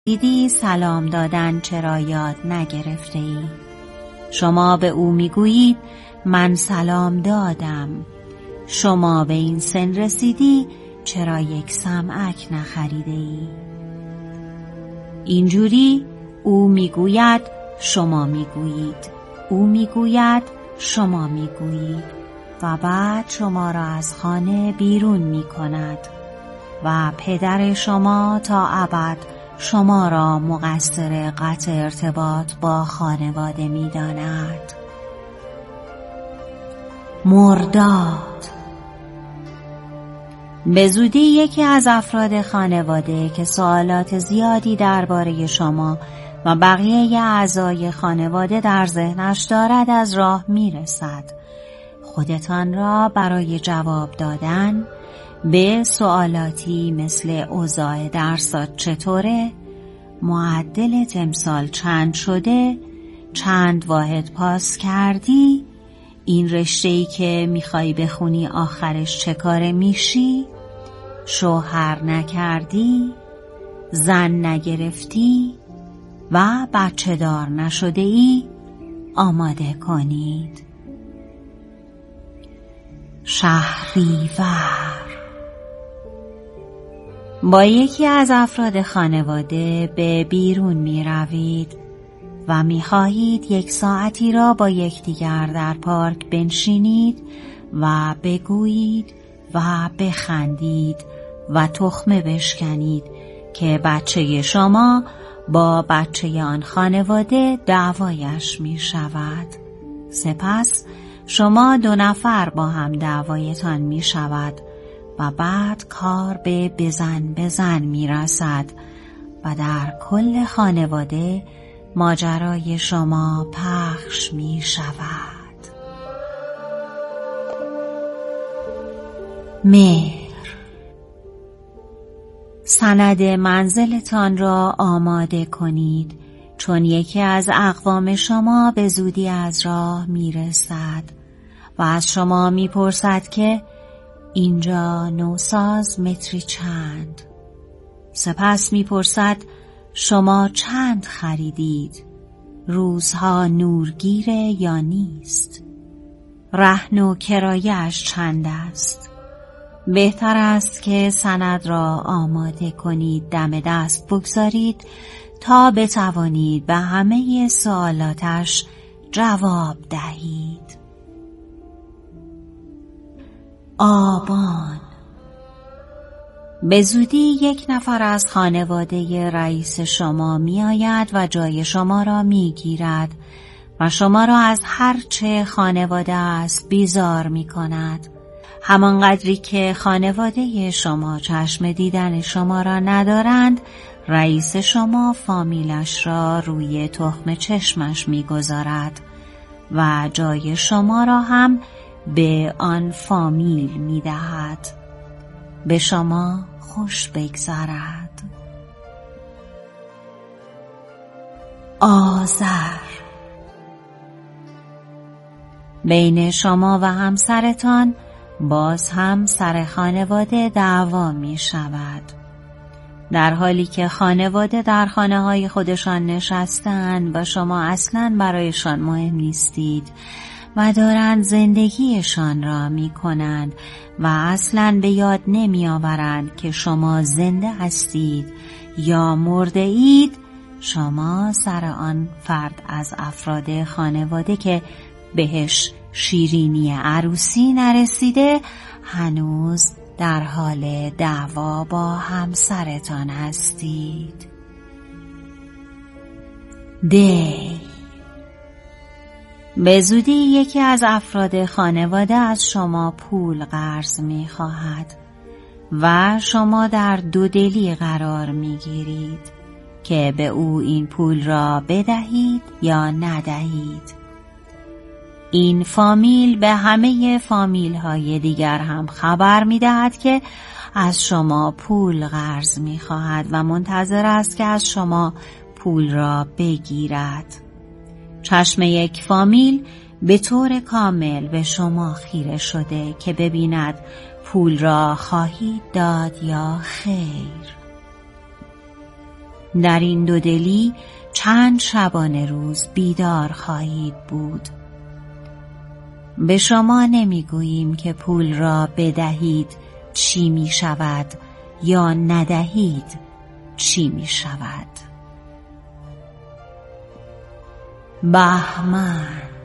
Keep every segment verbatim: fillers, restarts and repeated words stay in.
دیدی سلام دادن چرا یاد نگرفته ای؟ شما به او میگویید من سلام دادم. شما به این سن رسیدی چرا یک سمعک نخریده ای؟ اینجوری او میگوید شما میگویید، او میگوید شما میگویید و بعد شما را از خانه بیرون میکند و پدر شما تا ابد شما را مقصر قطع ارتباط با خانواده می‌داند. مرداد. به زودی یکی از افراد خانواده که سوالات زیادی درباره شما و بقیه اعضای خانواده در ذهنش دارد از راه میرسد. خودتان را برای جواب دادن به سوالاتی مثل اوضاع درسات چطوره؟ معدلت امسال چند شده؟ چند واحد پاس کردی؟ این رشته‌ای که میخوای بخونی آخرش چه کاره میشی؟ شوهر نکردی؟ زن نگرفتی؟ و بچه دار نشده ای؟ آماده کنید. شهریور. با یکی از افراد خانواده به بیرون می روید و می خواهید یک ساعتی را با یکدیگر در پارک بنشینید و بگویید و بخندید و تخمه بشکنید که بچه شما با بچه آن خانواده دعوایش می شود. سپس شما دو نفر با هم دعوایتان می شود و بعد کار به بزن بزن می رسد و در کل خانواده ماجرای شما پخش می شود. مهر. سند منزلتان را آماده کنید چون یکی از اقوام شما به زودی از راه می رسد و از شما می پرسد که اینجا نوساز متری چند؟ سپس می پرسد شما چند خریدید؟ روزها نورگیره یا نیست؟ رهن و کرایه‌اش چند است؟ بهتر است که سند را آماده کنید، دم دست بگذارید تا بتوانید به همه سوالاتش جواب دهید. آبان. به زودی یک نفر از خانواده رئیس شما می آید و جای شما را می گیرد و شما را از هر چه خانواده است بیزار می کند. همانقدری که خانواده شما چشم دیدن شما را ندارند، رئیس شما فامیلش را روی تخم چشمش می گذارد و جای شما را هم به آن فامیل می دهد. به شما خوش بگذرد. آذر. بین شما و همسرتان باز هم سر خانواده دعوا می شود. در حالی که خانواده در خانه های خودشان نشستند و شما اصلاً برایشان مهم نیستید و دارند زندگیشان را می کنند و اصلاً به یاد نمی آورند که شما زنده هستید یا مرده اید، شما سر آن فرد از افراد خانواده که بهش شیرینی عروسی نرسیده هنوز در حال دعوا با همسرتان هستید. دی. به زودی یکی از افراد خانواده از شما پول قرض می خواهد و شما در دودلی قرار می گیرید که به او این پول را بدهید یا ندهید. این فامیل به همه فامیل های دیگر هم خبر می دهد که از شما پول قرض می خواهد و منتظر است که از شما پول را بگیرد. چشم یک فامیل به طور کامل به شما خیره شده که ببیند پول را خواهید داد یا خیر. در این دودلی چند شبانه روز بیدار خواهید بود. به شما نمیگوییم که پول را بدهید چی می شود یا ندهید چی می شود. بهمن.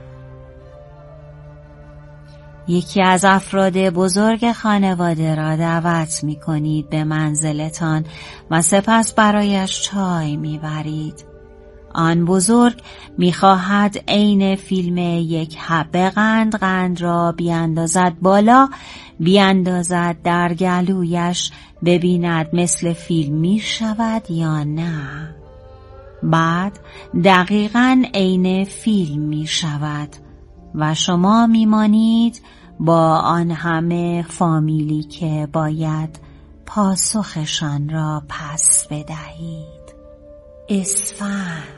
یکی از افراد بزرگ خانواده را دعوت می کنید به منزلتان و سپس برایش چای می برید. آن بزرگ می خواهد عین فیلم یک حبه قند قند را بیاندازد بالا، بیاندازد در گلویش، ببیند مثل فیلم می شود یا نه. بعد دقیقاً عین فیلم می شود و شما می مانید با آن همه فامیلی که باید پاسخشان را پس بدهید. اسفند.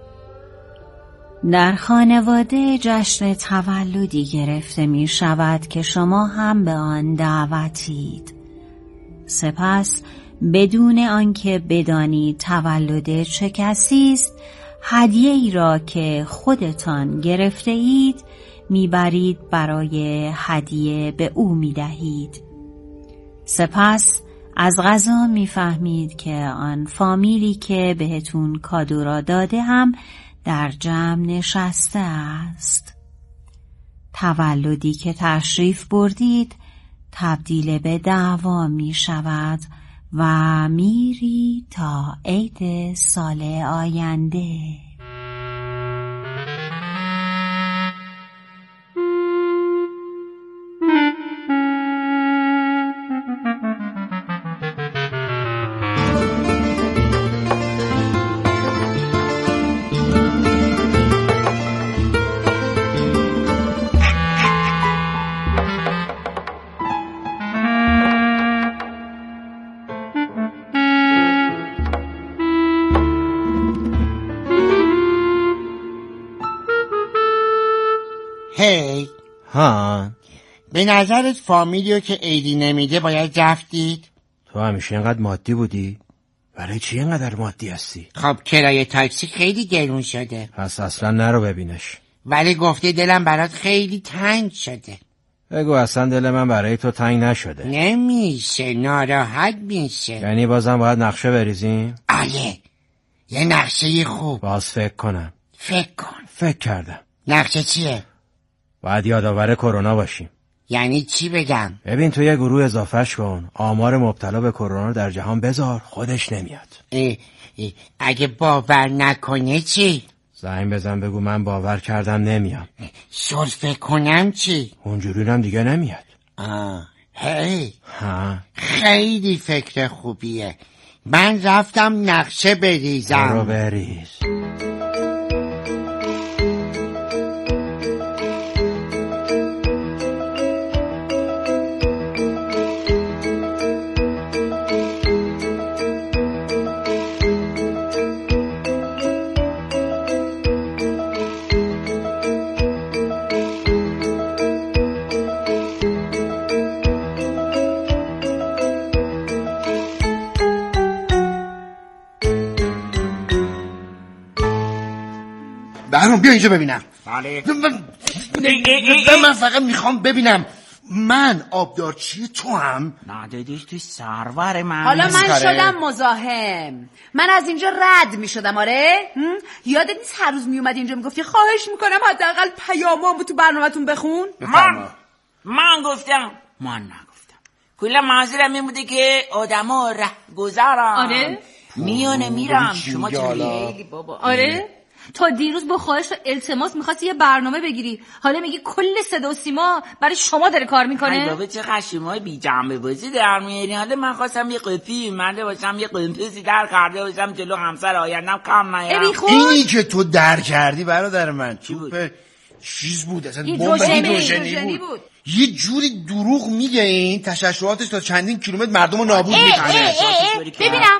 در خانواده جشن تولدی گرفته می شود که شما هم به آن دعوتید. سپس بدون آنکه بدانید تولد چه کسی است، هدیه ای را که خودتان گرفته اید میبرید برای هدیه به او میدهید. سپس از قضا میفهمید که آن فامیلی که بهتون کادو را داده هم در جمع نشسته است. تولدی که تشریف بردید تبدیل به دعوا می شود و میری تا عید سال آینده. هی ها، به نظرت فامیلیو که عیدی نمیده باید رفتید؟ تو همیشه اینقدر مادی بودی؟ برای چی اینقدر مادی هستی؟ خب کرایه تاکسی خیلی گرون شده. پس اصلا نرو ببینش. ولی گفته دلم برات خیلی تنگ شده. بگو اصلا دل من برای تو تنگ نشده. نمیشه، ناراحت میشه. یعنی بازم باید نقشه بریزیم؟ آره، یه نقشه خوب. باز فکر کنم. فکر کن. فکر کردم. نقشه چیه؟ باید یادآور کرونا باشیم. یعنی چی بگم؟ ببین تو یه گروه اضافهش کن، آمار مبتلا به کرونا رو در جهان بذار، خودش نمیاد. اه اه اگه باور نکنه چی؟ زنگ بزن بگو من باور کردم نمیام. سرفه کنم چی؟ اونجوری هم دیگه نمیاد. آه هی ها، خیلی فکر خوبیه. من رفتم نقشه بریزم. برو بریز. بهرام بیا اینجا ببینم. بله. من فقط میخوام ببینم من آبدارچی تو هم ندادیش توی سرور من. حالا من شدم مزاحم. من از اینجا رد میشدم. آره یادت نیست هر روز میومد اینجا میگفتی خواهش میکنم حداقل پیامامو تو برنامه‌تون بخون؟ من من گفتم من نگفتم. کلا منظورم این بوده که آدما ره گذارن. آره میانه میرم. شما چه بابا. آره تا دیروز با خواهش و التماس میخواستی یه برنامه بگیری، حالا میگی کل صدا و سیما برای شما داره کار میکنه. ای بابا چه خشمای بی جنبه بازی در میاری. حالا من خواستم یه قفی منده باشم، یه قنفسی در کرده باشم جلو همسر آیندم کم نیارم. اینی که تو در کردی برادر من چی بود؟ چیز بود اصلا، بمب هیدروژنی بود. یه جوری دروغ میگه این تشعشعاتش تا چندین کیلومتر مردم رو نابود میکنه. ببینم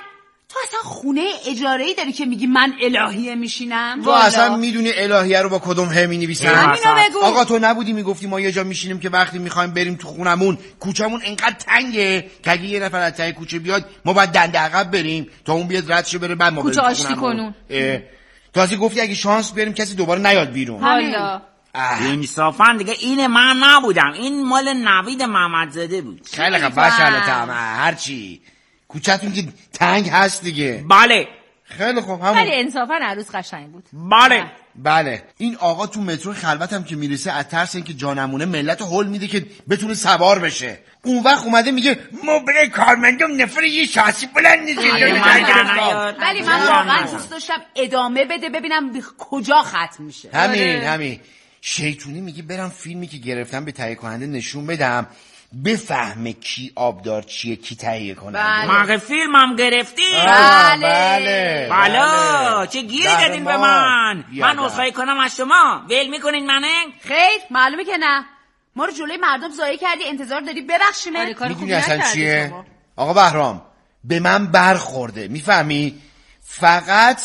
تو اصلا خونه اجاره‌ای داری که میگی من الهیه میشینم؟ تو اصلا میدونی الهیه رو با کدوم ه می‌نویسن؟ همینو بگو. آقا تو نبودی میگفتی ما یه جا میشینیم که وقتی میخوایم بریم تو خونمون کوچمون اینقدر تنگه که اگه یه نفر از ته کوچه بیاد ما باید دنده عقب بریم تا اون بیاد رد شه بره بعد ما بریم کوچه آشتی کنون. تو اصلا گفتی اگه شانس بیاریم کسی دوباره نیاد بیرون. حالا انصافا دیگه این من نبودم، این مال نوید محمدزاده بود. خیلی خب باشه حالا تمام هرچی کوچه‌تون که تنگ هست دیگه. بله خیلی خوب همون. ولی انصافا عروس قشنگ بود. بله بله. این آقا تو مترو خلوتم که میرسه از ترس اینکه جانمونه ملت هول میده که بتونه سوار بشه، اون وقت اومده میگه ما برای کارمندم نفر یه شاسی بلند نیست. ولی من واقعا دوست داشتم ادامه بده ببینم کجا ختم میشه. همین همین شیطونی میگه برم فیلمی که گرفتم به تهیه کننده نشون بدم بفهمه کی آبدار چیه کی تهیه کننده. مگه فیلمم گرفتی؟ بله بله بله. چه گیری دادین به من؟ من عذرخواهی کنم از شما ول میکنین منه؟ خیر معلومه که نه، ما رو جلوی مردم ضایع کردی انتظار داری ببخشیمه. میدونی اصلا چیه؟ آقا بهرام به من برخورده میفهمی؟ فقط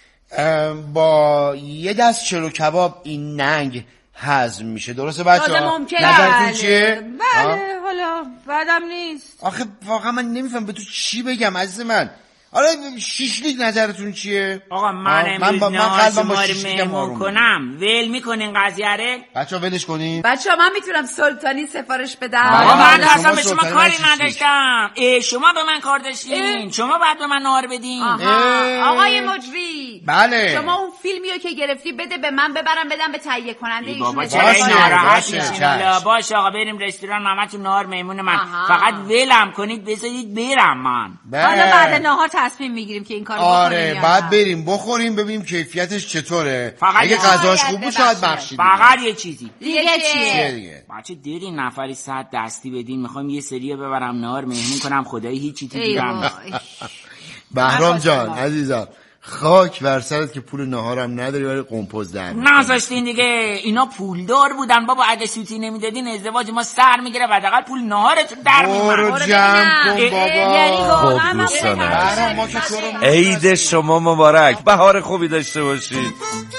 با یه دست چلو کباب این ننگ هضم میشه. درسته بچه ها؟ نظرتون چیه؟ بله حالا بعدم نیست. آخه واقعا من نمیفهم به تو چی بگم عزیز من. حالا شیشلیک نظرتون چیه؟ آقا من امروز نه شما رو مهمون کنم ول میکنین قضیه رو؟ بچه ها ولش کنین. بچه ها من میتونم سلطانی سفارش بدم. آقا من اصلا به شما کاری نداشتم. شما به من کار داشتین، شما بعد به من نهار بدین. آقای مجری بله شما اون فیلمیو که گرفتی بده به من ببرم بدم به تهیه کننده ایشون. باشه باشه آقا بریم رستوران همتون نهار مهمون من. فقط ولم کنید بذارید برم من. حالا بعد نهار تصمیم میگیریم که این کارو بکنیم. آره بعد بریم بخوریم ببینیم کیفیتش چطوره. اگه غذاش خوب بود شاید بخشید. فقط یه چیزی دیگه چیه دیگه؟ بچه دیدین نفری صد دستی بدین میخوام یه سری ببرم نهار مهمون کنم خدایی هیچی تو دیرم. بهرام جان عزیزم خاک بر سرت که پول نهارم نداری ولی قمپوز در نذاشتین دیگه. اینا پولدار بودن بابا، اگه سوتی نمیدادین ازدواج ما سر میگیره و حداقل پول نهارتون در میومد. برو جمع کن بابا. خب دوستانم عید شما مبارک، بهار خوبی داشته باشید.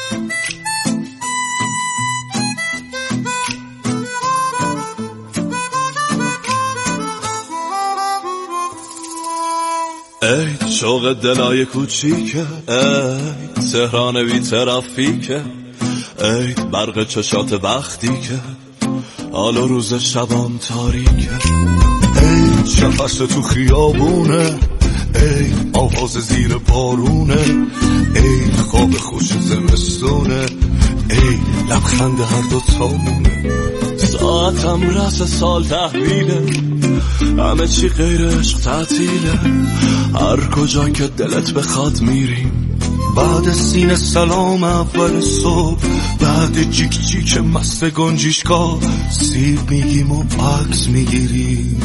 ای شوق دلای کوچیکه، ای تهران بی ترافیکه، ای برق چشات وقتی که حال و روز شبام تاریکه، ای شفش تو خیابونه، ای آواز زیر بارونه، ای خواب خوش زمستونه، ای لبخند هر دو تامونه. ساعتم رس سال تحویله، همه چی غیر عشق تعطیله، هر کجا که دلت بخواد میریم. بعد سینه سلام اول صبح، بعد جیک جیک مست گنجیشکا سیب میگیم و عکس میگیریم.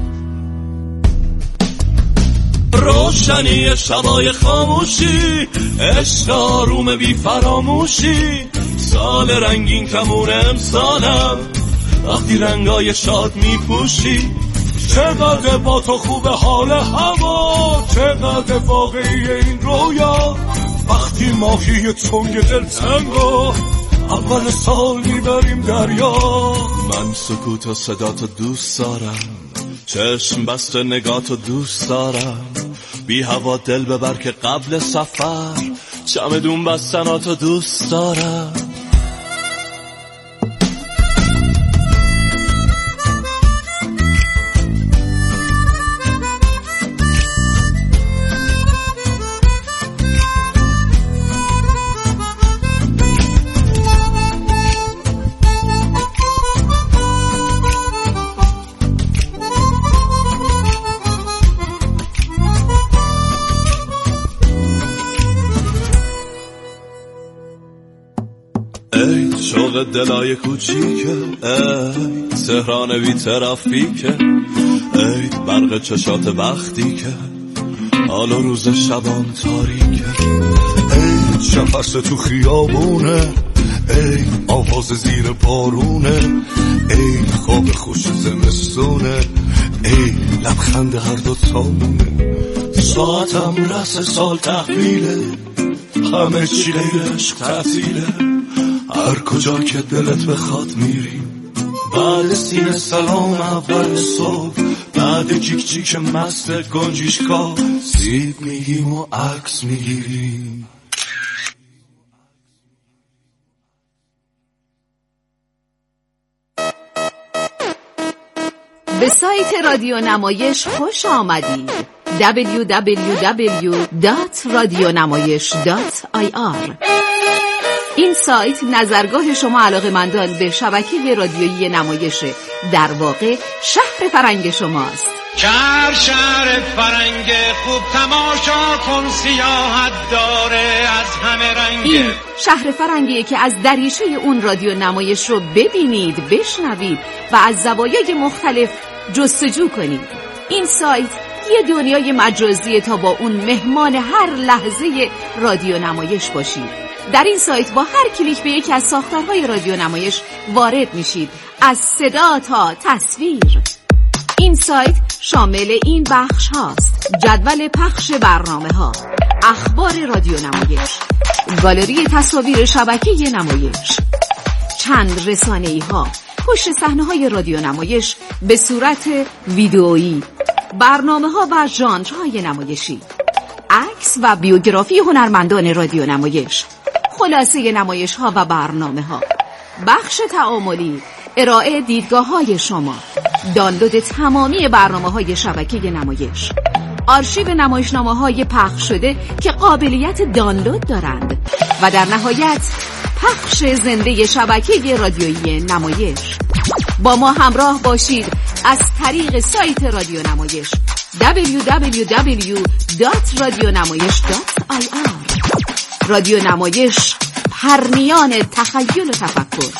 روشنی شبای خاموشی، عشق آروم بی فراموشی، سال رنگین کمون امسالم وقتی رنگای شاد میپوشی. چقدر با تو خوب حال هوا، چقدر واقعی این رویا، وقتی ماهی تنگ دلتنگو اول سال میبریم دریا. من سکوت و صداتو دوست دارم، چشم بسته نگاتو دوست دارم، بی هوا دل ببر که قبل سفر چمدون بستناتو دوست دارم. ای شوق دلای کوچیکه، ای تهران بی ترافیکه، ای برق چشات وقتی که حال و روز شبام تاریکه، ای شفست تو خیابونه، ای آواز زیر پارونه، ای خواب خوش زمستونه، ای لبخند هر دو تامونه. ساعتم رس سال تحویله، همه چی غیر عشق تعطیله، هر کجا که دلت بخواد میری. بعد سینه سلام اول صبح، بعد جیک جیک مست گنجیشکا، سیب میگیم و عکس میگیریم. به سایت رادیو نمایش خوش آمدید. دبلیو دبلیو دبلیو دات رادیونمایش دات آی آر. این سایت نظرگاه شما علاقه‌مندان به شبکه رادیویی نمایش، در واقع شهر فرنگ شماست. شهر شهر فرنگ خوب، تماشا کن سیاحت داره از همه رنگ. این شهر فرنگیه که از دریچه اون رادیو نمایش رو ببینید، بشنوید و از زوایای مختلف جستجو کنید. این سایت یه دنیای مجازیه تا با اون مهمان هر لحظه رادیو نمایش باشید. در این سایت با هر کلیک به یکی از ساختارهای رادیو نمایش وارد میشید، از صدا تا تصویر. این سایت شامل این بخش هاست: جدول پخش برنامه ها، اخبار رادیو نمایش، گالری تصاویر شبکه نمایش، چند رسانه‌ای ها، پشت صحنه های رادیو نمایش به صورت ویدئویی، برنامه ها و ژانرهای نمایشی، عکس و بیوگرافی هنرمندان رادیو نمایش، خلاصه نمایش ها و برنامه ها، بخش تعاملی، ارائه دیدگاه های شما، دانلود تمامی برنامه های شبکه نمایش، آرشیو نمایشنامه های پخش شده که قابلیت دانلود دارند و در نهایت پخش زنده شبکه رادیویی نمایش. با ما همراه باشید از طریق سایت رادیو نمایش دبلیو دبلیو دبلیو دات رادیونمایش دات آی آر. رادیو نمایش، پرنیان تخیل و تفکر.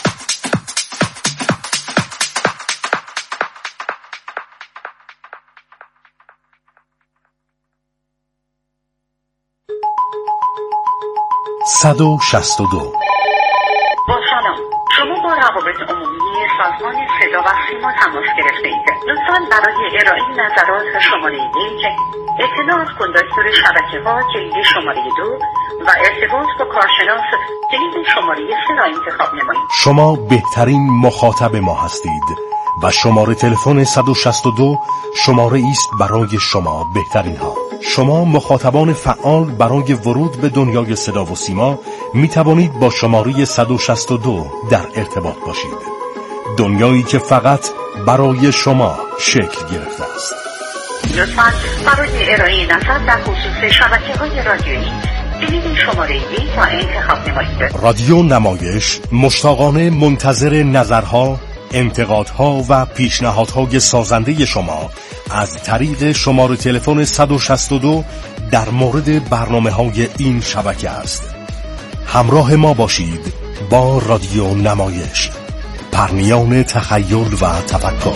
صد و شصت و دو. با سلام، شما با روابط عمومی سازمان صدا و سیما تماس گرفته اید. لطفاً برای ارائه نظرات شماره یک، اطلاع از کندکتور شبکه ها کلید شماره دو و ارتباط با کارشناس کلید شماره سه را انتخاب نمایید. شما بهترین مخاطب ما هستید و شماره تلفن صد و شصت و دو شماره است برای شما بهترین ها. شما مخاطبان فعال برای ورود به دنیای صدا و سیما می توانید با شماره صد و شصت و دو در ارتباط باشید. دنیایی که فقط برای شما شکل گرفته است. لطفاً برای ارائه نظر در خصوص شبکه‌های رادیویی کلید شماره یک را انتخاب نمایید. رادیو نمایش مشتاقانه منتظر نظرها، انتقادها و پیشنهادهای سازنده شما از طریق شماره تلفن صد و شصت و دو در مورد برنامه‌های این شبکه است. همراه ما باشید با رادیو نمایش، پرنیان تخیل و تفکر.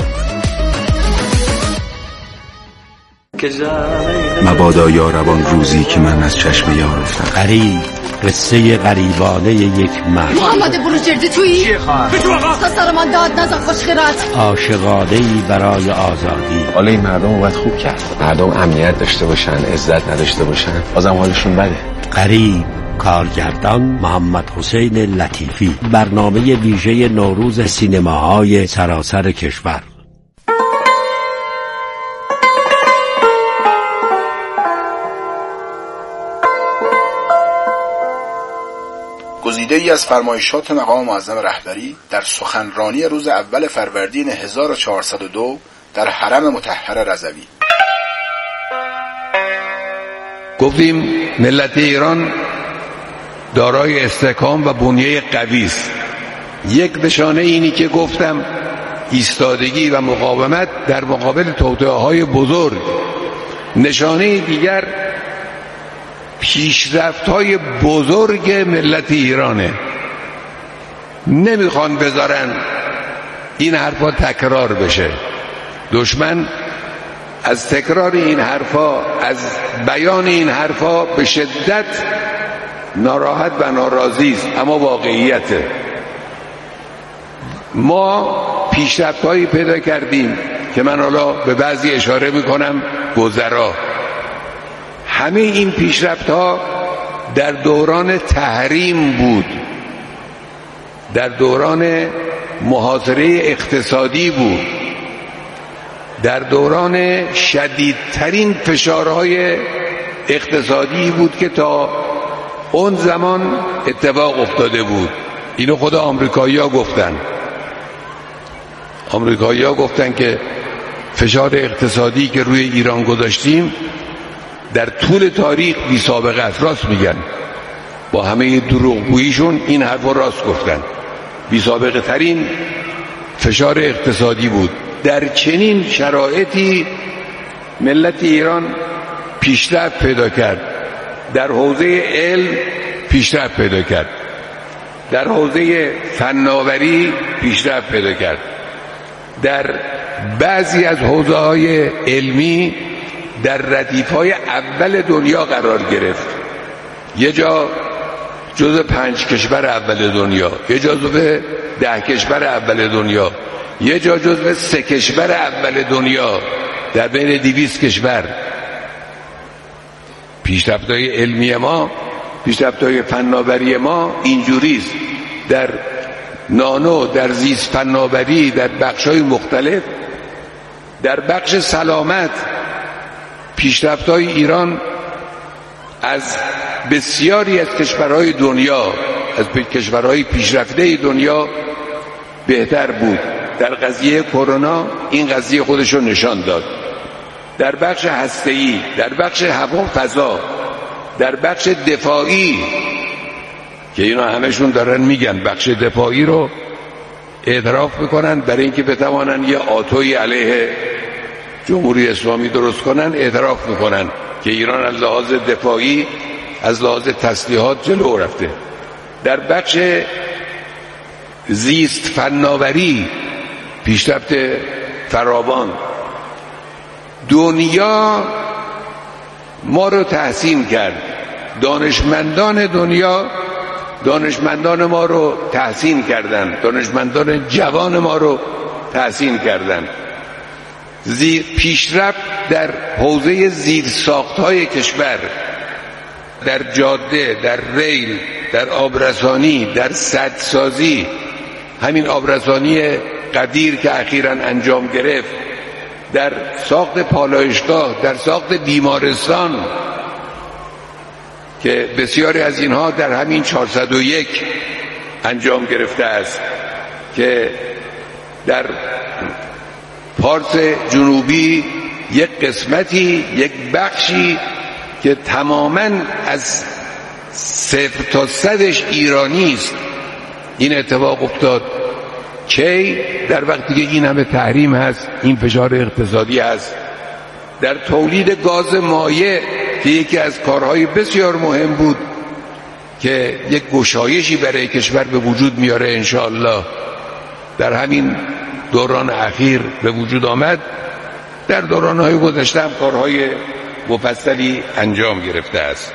مبادا یاربان روزی که من از چشم یار افتم. غریب، قصه غریبانه یک مرد. محمد بروجردی تویی؟ تا سرمان داد نزد خوشخیرت. عاشقانه‌ای برای آزادی. حالا این مردم اومد خوب کرد. مردم امنیت داشته باشن، عزت نداشته باشن، بازم حالشون بده. غریب، کارگردان محمد حسین لطیفی. برنامه ویژه نوروز سینماهای سراسر کشور. گزیده ای از فرمایشات مقام معظم رهبری در سخنرانی روز اول فروردین هزار و چهارصد و دو در حرم مطهر رضوی. گفتیم ملت ایران دارای استحکام و بنیه قوی است. یک نشانه اینی که گفتم ایستادگی و مقاومت در مقابل توطئه‌های بزرگ. نشانه دیگر پیشرفت‌های بزرگ ملت ایرانه. نمیخوان بذارن این حرفا تکرار بشه. دشمن از تکرار این حرفا، از بیان این حرفا به شدت ناراحت و ناراضی است، اما واقعیته. ما پیشرفت‌هایی پیدا کردیم که من حالا به بعضی اشاره میکنم گذرا. همه این پیشرفت‌ها در دوران تحریم بود، در دوران محاصره اقتصادی بود، در دوران شدیدترین فشارهای اقتصادی بود که تا اون زمان اتفاق افتاده بود. اینو خود آمریکایی‌ها گفتن. آمریکایی‌ها گفتن که فشار اقتصادی که روی ایران گذاشتیم در طول تاریخ بی سابقه است. راست میگن، با همه دروغگوییشون این حرفو راست گفتن. بی سابقه ترین فشار اقتصادی بود. در چنین شرایطی ملت ایران پیشرفت پیدا کرد، در حوزه علم پیشرفت پیدا کرد، در حوزه فناوری پیشرفت پیدا کرد، در بعضی از حوزه‌های علمی در ردیف‌های اول دنیا قرار گرفت. یه جا جزو پنج کشور اول دنیا، یه جا جزو ده کشور اول دنیا، یه جا جزو سه کشور اول دنیا در بین دویست کشور. پیشرفت‌های علمی ما، پیشرفت‌های فناوری ما اینجوریست. در نانو، در زیست فناوری، در بخش‌های مختلف، در بخش سلامت پیشرفت‌های ایران از بسیاری از کشورهای دنیا، از کشورهای پیشرفته دنیا بهتر بود. در قضیه کرونا این قضیه خودش رو نشان داد. در بخش هسته‌ای، در بخش هوا فضا، در بخش دفاعی که اینا همشون دارن میگن بخش دفاعی رو اعتراف میکنن برای اینکه بتوانن یه آتوی علیه جمهوری اسلامی درست کنن، اعتراف میکنن که ایران از لحاظ دفاعی، از لحاظ تسلیحات جلو رفته. در بخش زیست فناوری پیشرفت فراوان. دنیا ما رو تحسین کرد، دانشمندان دنیا دانشمندان ما رو تحسین کردند، دانشمندان جوان ما رو تحسین کردند. زیر پیشرفت در حوزه زیرساخت‌های کشور، در جاده، در ریل، در آبرسانی، در سدسازی، همین آبرسانی قدیر که اخیراً انجام گرفت، در ساخت پالایشگاه، در ساخت بیمارستان که بسیاری از اینها در همین چهارصد و یک انجام گرفته است، که در پارس جنوبی یک قسمتی، یک بخشی که تماماً از صفر تا صدش ایرانی است، این اتفاق افتاد. کی؟ در وقتی که این همه تحریم هست، این فشار اقتصادی هست. در تولید گاز مایع که یکی از کارهای بسیار مهم بود که یک گشایشی برای کشور به وجود میاره انشاءالله، در همین دوران اخیر به وجود آمد. در دورانهای گذشته هم کارهای مفصلی انجام گرفته است.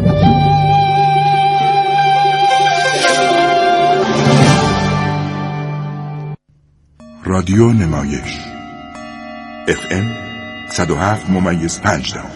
رادیو نمایش اف ام صد و هفت ممیز پنج دهم.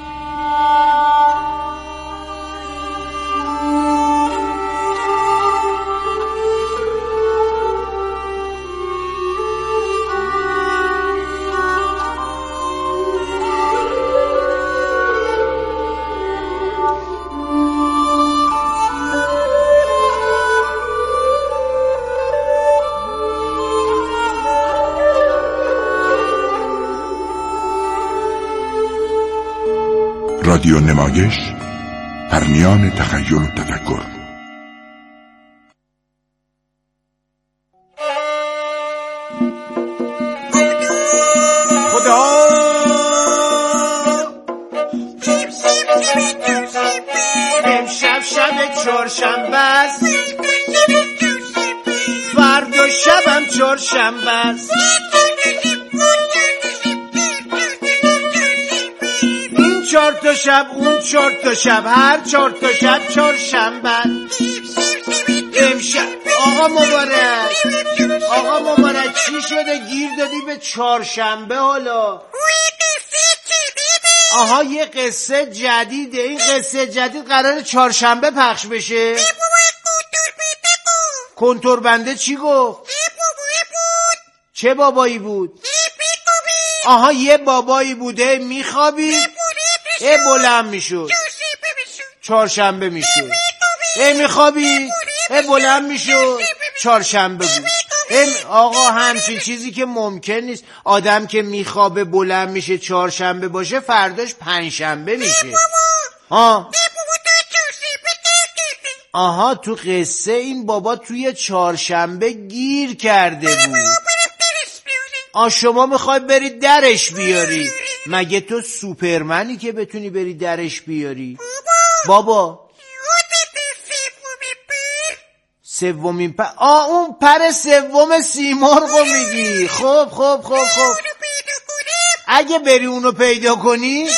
رادیو نمایش، پرمیان تخیل و تفکر. خدا امشب شب چهارشنبه است، فردا شبم چهارشنبه است. چهار تا شب اون چهار تا شب، هر چهار تا شب چهارشنبه. امشب آقا مبارک، آقا شده گیر دادی به چهارشنبه؟ حالا آها یه قصه جدیده. این قصه جدید قراره چهارشنبه پخش بشه؟ کنتور بنده چی گفت؟ چه بابایی بود؟ آها یه بابایی بوده میخوابید ای بلند میشد چهارشنبه میشد، ای میخوابید ای بلند میشد چهارشنبه بود. ای آقا همچین چیزی که ممکن نیست. آدم که میخوابه بلند میشه چهارشنبه باشه فرداش پنجشنبه میشه. ها آها تو قصه این بابا توی چهارشنبه گیر کرده بود. آ شما میخوای بری درش بیاری؟ مگه تو سوپرمنی که بتونی بری درش بیاری؟ بابا سومین پر آ اون پر سوم سیمرغو میگی؟ خب خب خب خب اگه بری اونو پیدا کنی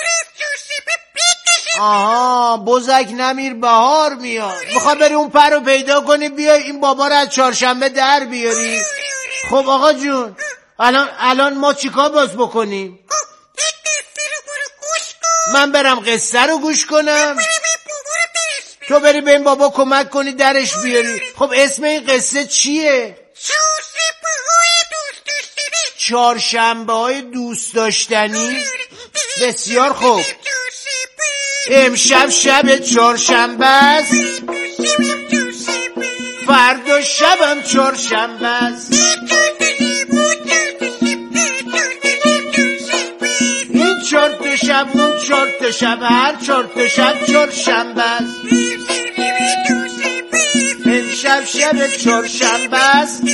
آها بزک نمیر بهار میاد. میخوای بری اون پر رو پیدا کنی بیای این بابا رو از چهارشنبه در بیاری؟ خب آقا جون الان الان ما چیکار باز بکنیم؟ من برم قصه رو گوش کنم تو بری به این بابا کمک کنی درش بیاری. خب اسم این قصه چیه؟ چهارشنبه های دوست داشتنی. بسیار خوب. امشب شب چهارشنبه است، فردا شبم چهارشنبه است. این چهار تا شب اون چهار تا شب هر چهار تا شب چهارشنبه است. امشب شب چهارشنبه است.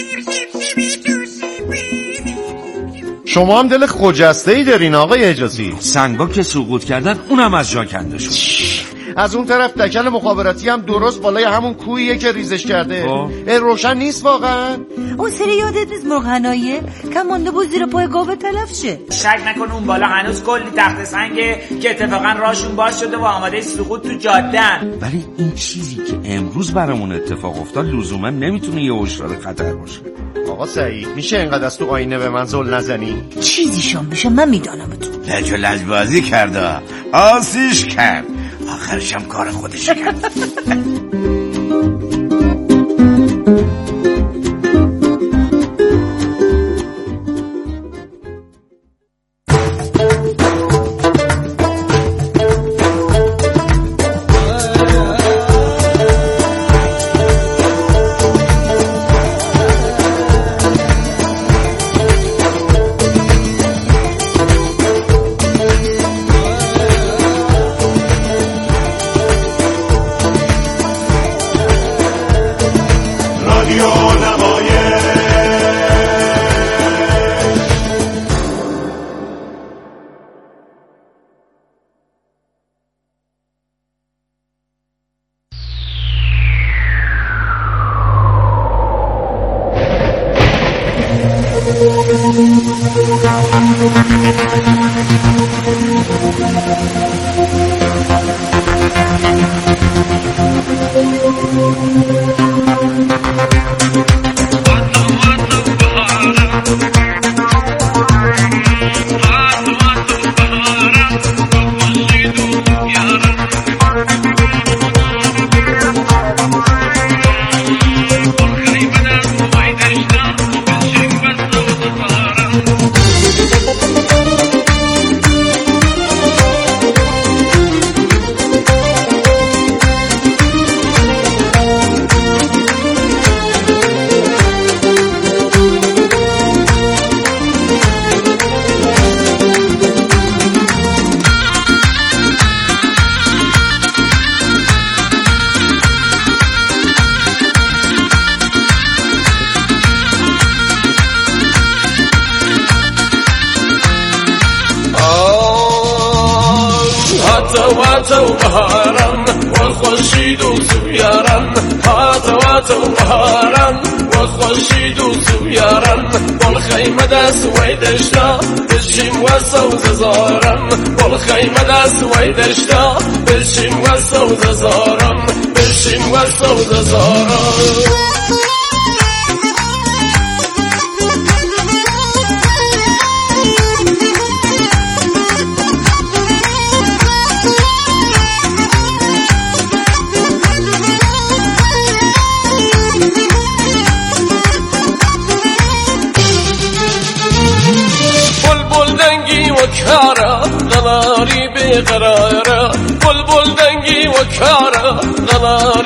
شما هم دل خجسته ای دارین آقای حجازی. سنگا که سقوط کردن اونم از جا کنده شد. از اون طرف دکل مخابراتی هم درست بالای همون کوییه که ریزش کرده. روشن نیست واقعا. اون سری یادت نیست مرغنایه کمانده بود زیر پای گاوه تلف شه. شک نکن اون بالا هنوز کلی تخت سنگه که اتفاقا راشون باز شده و آماده سقوط تو جاده‌ان. ولی این چیزی که امروز برامون اتفاق افتاد لزوما نمیتونه یه هشدار خطر باشه. آقا سعید میشه اینقدر از تو آینه به من زل نزنی؟ چیزیشون بشه من میدانم تو. لج و لجبازی کرده آسیش کرد آخرشم کار خودش کرد. قراره بلبل دنگی و کاره